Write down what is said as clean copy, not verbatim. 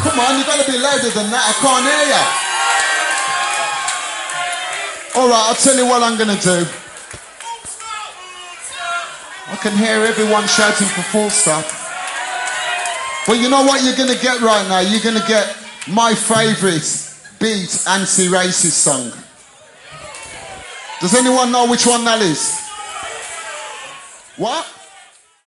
Come on, you gotta be louder than that. I can't hear you. Alright, I'll tell you what I'm gonna do. I can hear everyone shouting for full stop. But you know what you're gonna get right now? You're gonna get my favourite beat anti-racist song. Does anyone know which one that is? What?